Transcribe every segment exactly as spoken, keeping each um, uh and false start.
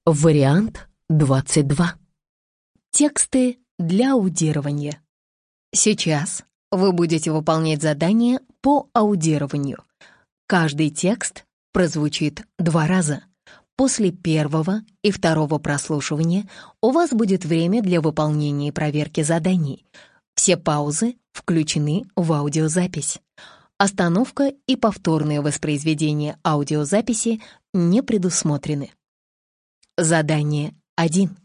Вариант двадцать два. Тексты для аудирования. Сейчас вы будете выполнять задание по аудированию. Каждый текст прозвучит два раза. После первого и второго прослушивания у вас будет время для выполнения и проверки заданий. Все паузы включены в аудиозапись. Остановка и повторное воспроизведение аудиозаписи не предусмотрены. Задание один.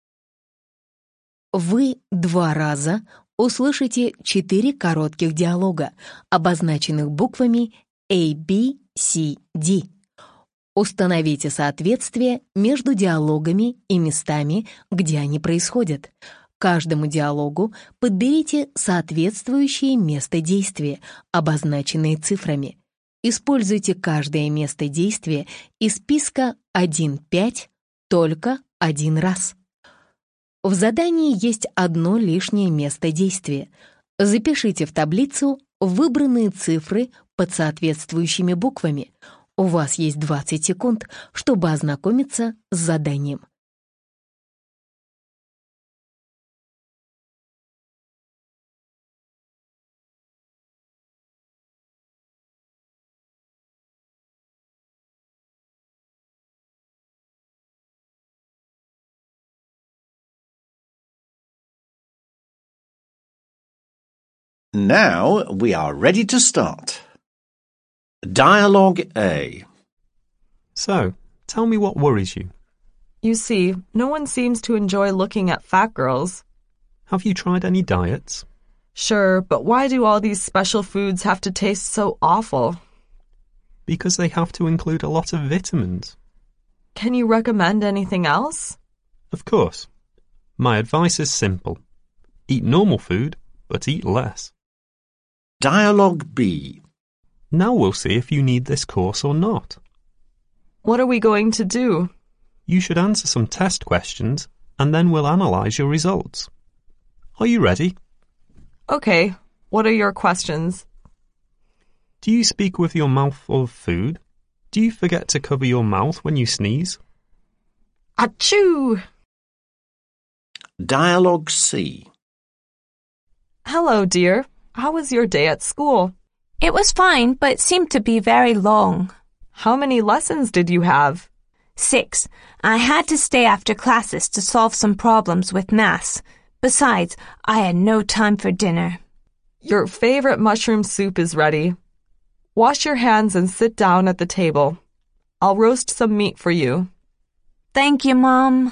Вы два раза услышите четыре коротких диалога, обозначенных буквами A, B, C, D. Установите соответствие между диалогами и местами, где они происходят. Каждому диалогу подберите соответствующее место действия, обозначенное цифрами. Используйте каждое место действия из списка один пять только один раз. В задании есть одно лишнее место действия. Запишите в таблицу выбранные цифры под соответствующими буквами. У вас есть двадцать секунд, чтобы ознакомиться с заданием. Now we are ready to start. Dialogue A. So, tell me what worries you. You see, no one seems to enjoy looking at fat girls. Have you tried any diets? Sure, but why do all these special foods have to taste so awful? Because they have to include a lot of vitamins. Can you recommend anything else? Of course. My advice is simple. Eat normal food, but eat less. Dialogue B. Now we'll see if you need this course or not. What are we going to do? You should answer some test questions, and then we'll analyse your results. Are you ready? Okay, what are your questions? Do you speak with your mouth full of food? Do you forget to cover your mouth when you sneeze? Achoo! Dialogue C. Hello, dear. How was your day at school? It was fine, but seemed to be very long. How many lessons did you have? Six. I had to stay after classes to solve some problems with maths. Besides, I had no time for dinner. Your favorite mushroom soup is ready. Wash your hands and sit down at the table. I'll roast some meat for you. Thank you, Mom.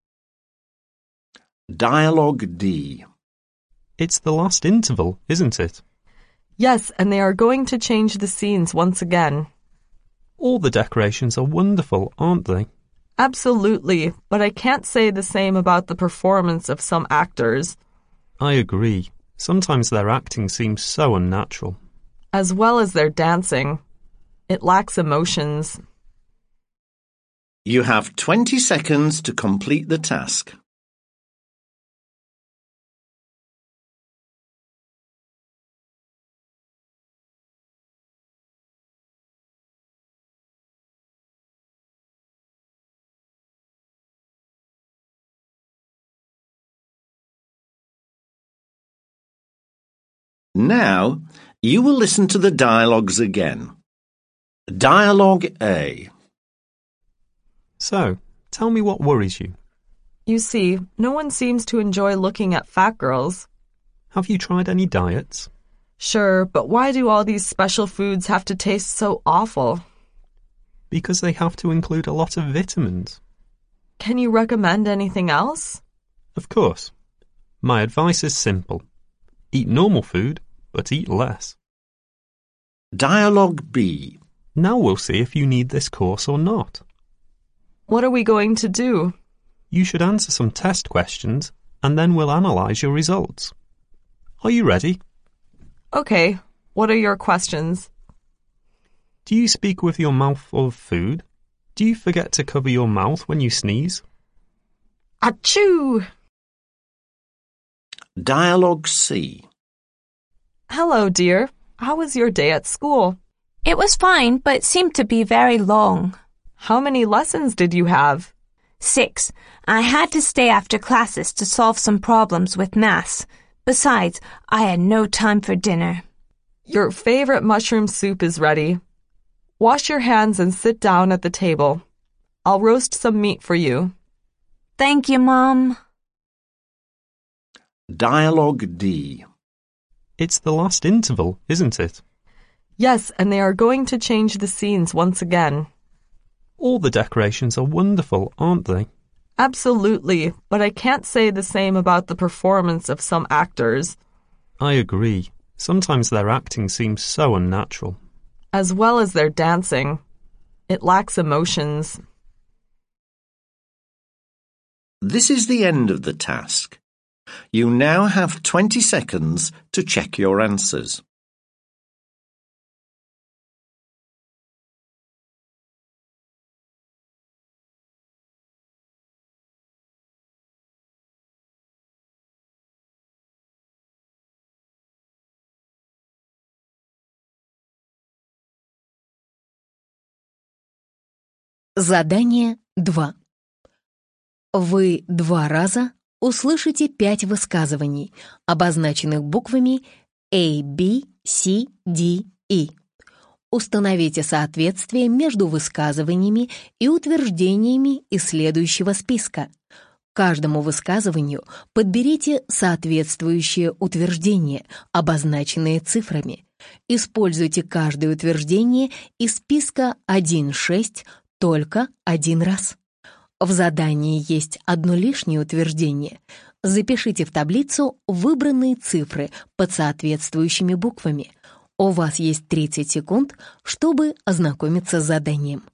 Dialogue D. It's the last interval, isn't it? Yes, and they are going to change the scenes once again. All the decorations are wonderful, aren't they? Absolutely, but I can't say the same about the performance of some actors. I agree. Sometimes their acting seems so unnatural. As well as their dancing. It lacks emotions. You have twenty seconds to complete the task. Now, you will listen to the dialogues again. Dialogue A. So, tell me what worries you. You see, no one seems to enjoy looking at fat girls. Have you tried any diets? Sure, but why do all these special foods have to taste so awful? Because they have to include a lot of vitamins. Can you recommend anything else? Of course. My advice is simple. Eat normal food, but eat less. Dialogue B. Now we'll see if you need this course or not. What are we going to do? You should answer some test questions, and then we'll analyse your results. Are you ready? Okay, what are your questions? Do you speak with your mouth full of food? Do you forget to cover your mouth when you sneeze? Achoo! Dialogue C. Hello, dear. How was your day at school? It was fine, but seemed to be very long. How many lessons did you have? Six. I had to stay after classes to solve some problems with maths. Besides, I had no time for dinner. Your favorite mushroom soup is ready. Wash your hands and sit down at the table. I'll roast some meat for you. Thank you, Mom. Dialogue D. It's the last interval, isn't it? Yes, and they are going to change the scenes once again. All the decorations are wonderful, aren't they? Absolutely, but I can't say the same about the performance of some actors. I agree. Sometimes their acting seems so unnatural. As well as their dancing. It lacks emotions. This is the end of the task. You now have twenty seconds to check your answers. Задание два. Вы два раза услышите пять высказываний, обозначенных буквами A, B, C, D, E. Установите соответствие между высказываниями и утверждениями из следующего списка. К каждому высказыванию подберите соответствующее утверждение, обозначенное цифрами. Используйте каждое утверждение из списка один шесть только один раз. В задании есть одно лишнее утверждение. Запишите в таблицу выбранные цифры под соответствующими буквами. У вас есть тридцать секунд, чтобы ознакомиться с заданием.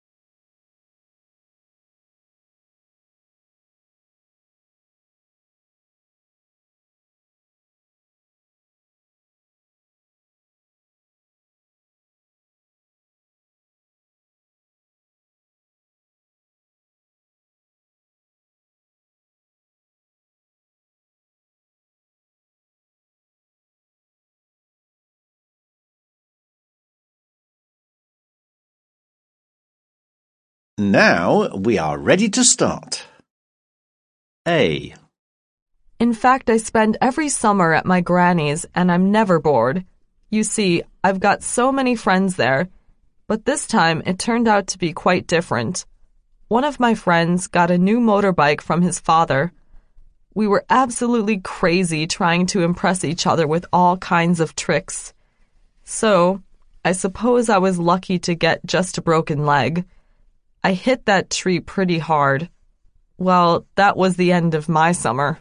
Now we are ready to start. A. In fact, I spend every summer at my granny's and I'm never bored. You see, I've got so many friends there, but this time it turned out to be quite different. One of my friends got a new motorbike from his father. We were absolutely crazy trying to impress each other with all kinds of tricks. So, I suppose I was lucky to get just a broken leg. I hit that tree pretty hard. Well, that was the end of my summer.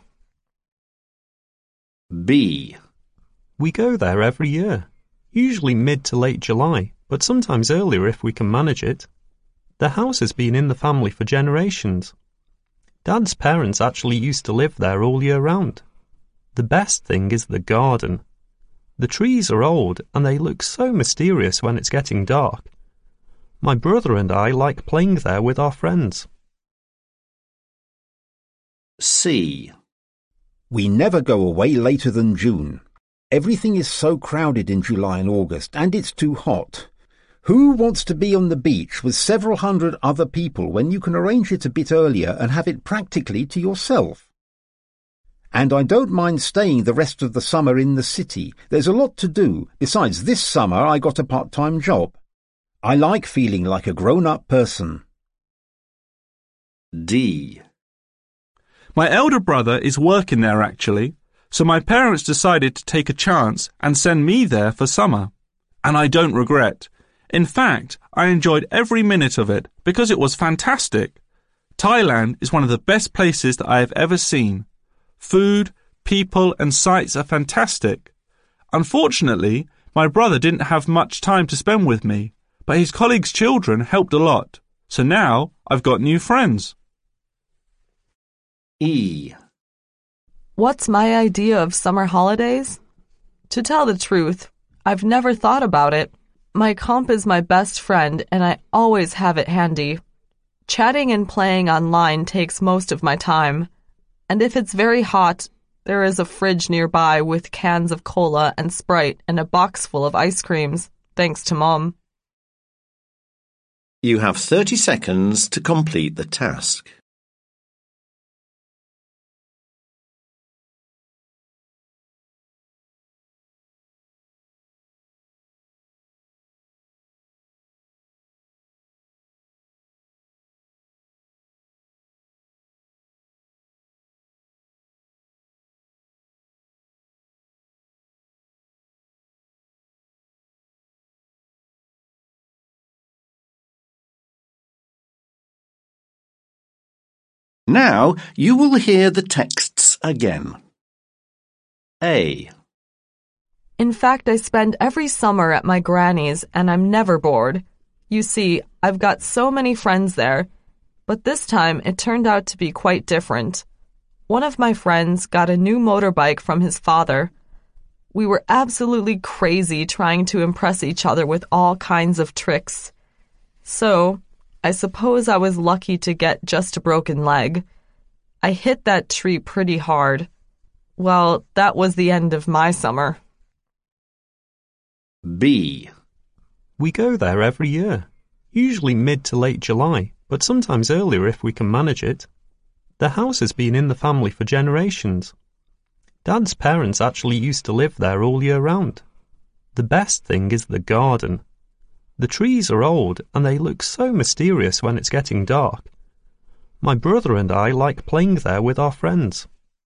B. We go there every year, usually mid to late July, but sometimes earlier if we can manage it. The house has been in the family for generations. Dad's parents actually used to live there all year round. The best thing is the garden. The trees are old and they look so mysterious when it's getting dark. My brother and I like playing there with our friends. C. We never go away later than June. Everything is so crowded in July and August, and it's too hot. Who wants to be on the beach with several hundred other people when you can arrange it a bit earlier and have it practically to yourself? And I don't mind staying the rest of the summer in the city. There's a lot to do. Besides, this summer I got a part-time job. I like feeling like a grown-up person. D. My elder brother is working there actually, so my parents decided to take a chance and send me there for summer. And I don't regret. In fact, I enjoyed every minute of it because it was fantastic. Thailand is one of the best places that I have ever seen. Food, people and sights are fantastic. Unfortunately, my brother didn't have much time to spend with me, but his colleagues' children helped a lot. So now I've got new friends. E. What's my idea of summer holidays? To tell the truth, I've never thought about it. My comp is my best friend and I always have it handy. Chatting and playing online takes most of my time. And if it's very hot, there is a fridge nearby with cans of cola and Sprite and a box full of ice creams, thanks to Mom. You have thirty seconds to complete the task. Now you will hear the texts again. A. In fact, I spend every summer at my granny's and I'm never bored. You see, I've got so many friends there, but this time it turned out to be quite different. One of my friends got a new motorbike from his father. We were absolutely crazy trying to impress each other with all kinds of tricks. So, I suppose I was lucky to get just a broken leg. I hit that tree pretty hard. Well, that was the end of my summer. B. We go there every year, usually mid to late July, but sometimes earlier if we can manage it. The house has been in the family for generations. Dad's parents actually used to live there all year round. The best thing is the garden. The trees are old and they look so mysterious when it's getting dark. My brother and I like playing there with our friends.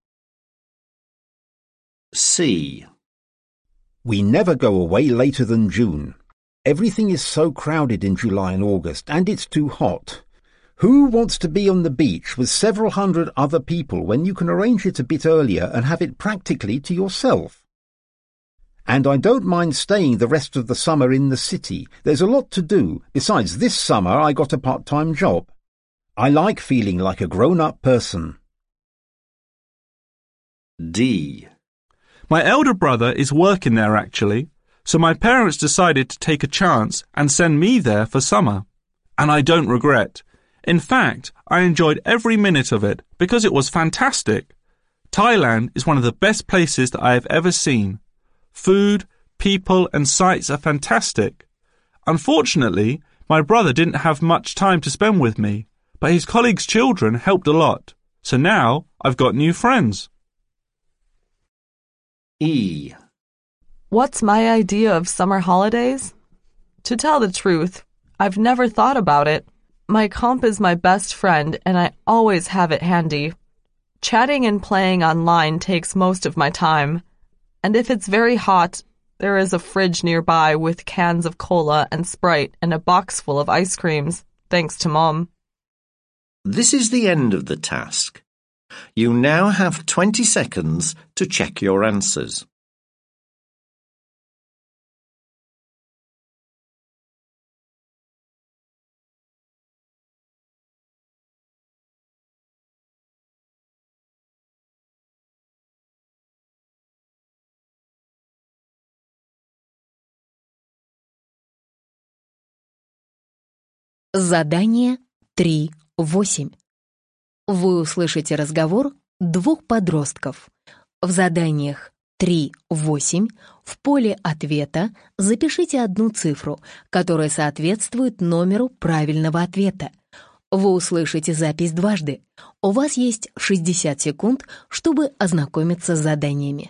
C. We never go away later than June. Everything is so crowded in July and August, and it's too hot. Who wants to be on the beach with several hundred other people when you can arrange it a bit earlier and have it practically to yourself? And I don't mind staying the rest of the summer in the city. There's a lot to do. Besides, this summer I got a part-time job. I like feeling like a grown-up person. D. My elder brother is working there actually, so my parents decided to take a chance and send me there for summer. And I don't regret. In fact, I enjoyed every minute of it because it was fantastic. Thailand is one of the best places that I have ever seen. Food, people and sights are fantastic. Unfortunately, my brother didn't have much time to spend with me, but his colleagues' children helped a lot. So now I've got new friends. E. What's my idea of summer holidays? To tell the truth, I've never thought about it. My comp is my best friend and I always have it handy. Chatting and playing online takes most of my time. And if it's very hot, there is a fridge nearby with cans of cola and Sprite and a box full of ice creams, thanks to Mom. This is the end of the task. You now have twenty seconds to check your answers. Задание три восемь. Вы услышите разговор двух подростков. В заданиях три восемь в поле ответа запишите одну цифру, которая соответствует номеру правильного ответа. Вы услышите запись дважды. У вас есть шестьдесят секунд, чтобы ознакомиться с заданиями.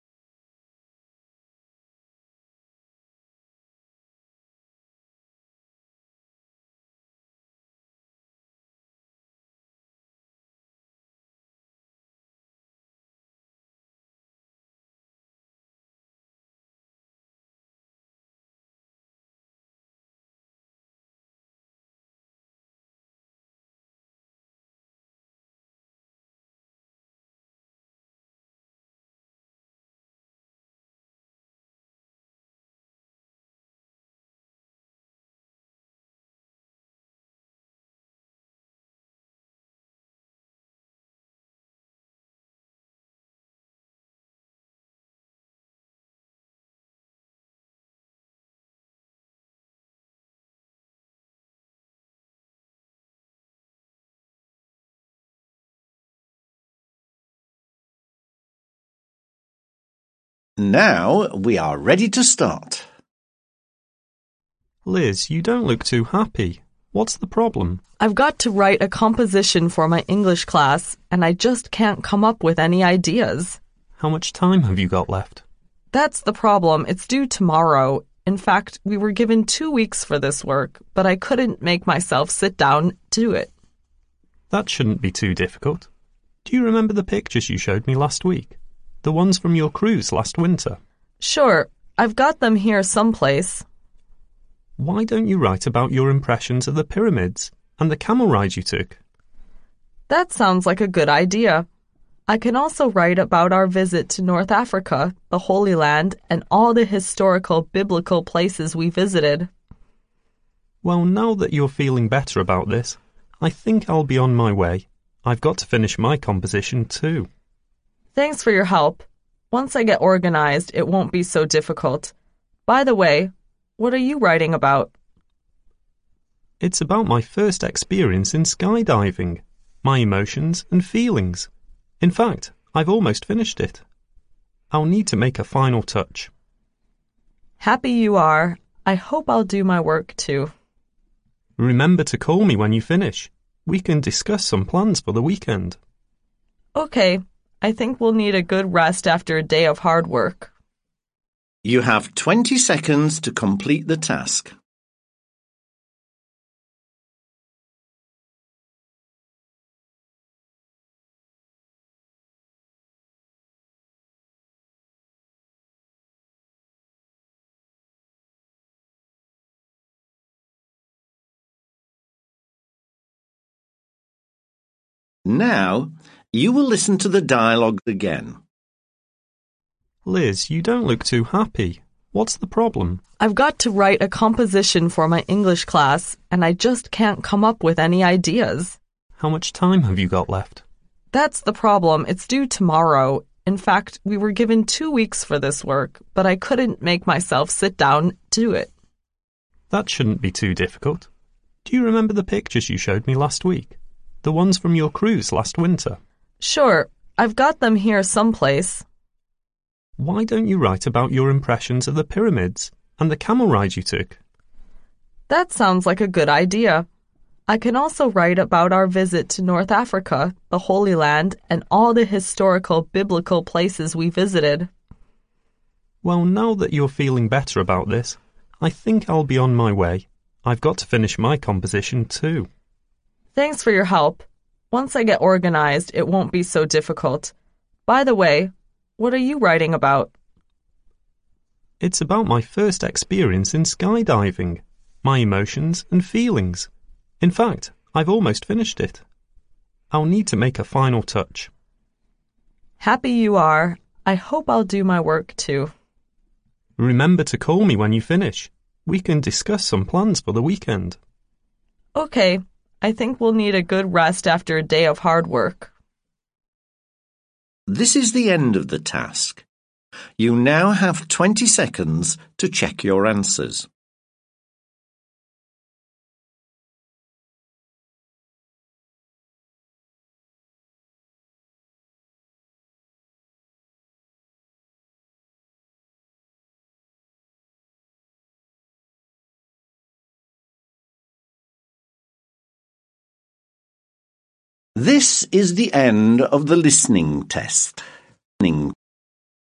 Now we are ready to start. Liz, you don't look too happy. What's the problem? I've got to write a composition for my English class, and I just can't come up with any ideas. How much time have you got left? That's the problem. It's due tomorrow. In fact, we were given two weeks for this work, but I couldn't make myself sit down to do it. That shouldn't be too difficult. Do you remember the pictures you showed me last week? The ones from your cruise last winter? Sure, I've got them here someplace. Why don't you write about your impressions of the pyramids and the camel ride you took? That sounds like a good idea. I can also write about our visit to North Africa, the Holy Land, and all the historical biblical places we visited. Well, now that you're feeling better about this, I think I'll be on my way. I've got to finish my composition too. Thanks for your help. Once I get organized, it won't be so difficult. By the way, what are you writing about? It's about my first experience in skydiving, my emotions and feelings. In fact, I've almost finished it. I'll need to make a final touch. Happy you are. I hope I'll do my work too. Remember to call me when you finish. We can discuss some plans for the weekend. Okay, I think we'll need a good rest after a day of hard work. You have twenty seconds to complete the task. Now, you will listen to the dialogue again. Liz, you don't look too happy. What's the problem? I've got to write a composition for my English class, and I just can't come up with any ideas. How much time have you got left? That's the problem. It's due tomorrow. In fact, we were given two weeks for this work, but I couldn't make myself sit down to do it. That shouldn't be too difficult. Do you remember the pictures you showed me last week? The ones from your cruise last winter? Sure, I've got them here someplace. Why don't you write about your impressions of the pyramids and the camel ride you took? That sounds like a good idea. I can also write about our visit to North Africa, the Holy Land, and all the historical biblical places we visited. Well, now that you're feeling better about this, I think I'll be on my way. I've got to finish my composition too. Thanks for your help. Once I get organized, it won't be so difficult. By the way, what are you writing about? It's about my first experience in skydiving, my emotions and feelings. In fact, I've almost finished it. I'll need to make a final touch. Happy you are. I hope I'll do my work too. Remember to call me when you finish. We can discuss some plans for the weekend. Okay. I think we'll need a good rest after a day of hard work. This is the end of the task. You now have twenty seconds to check your answers. This is the end of the listening test.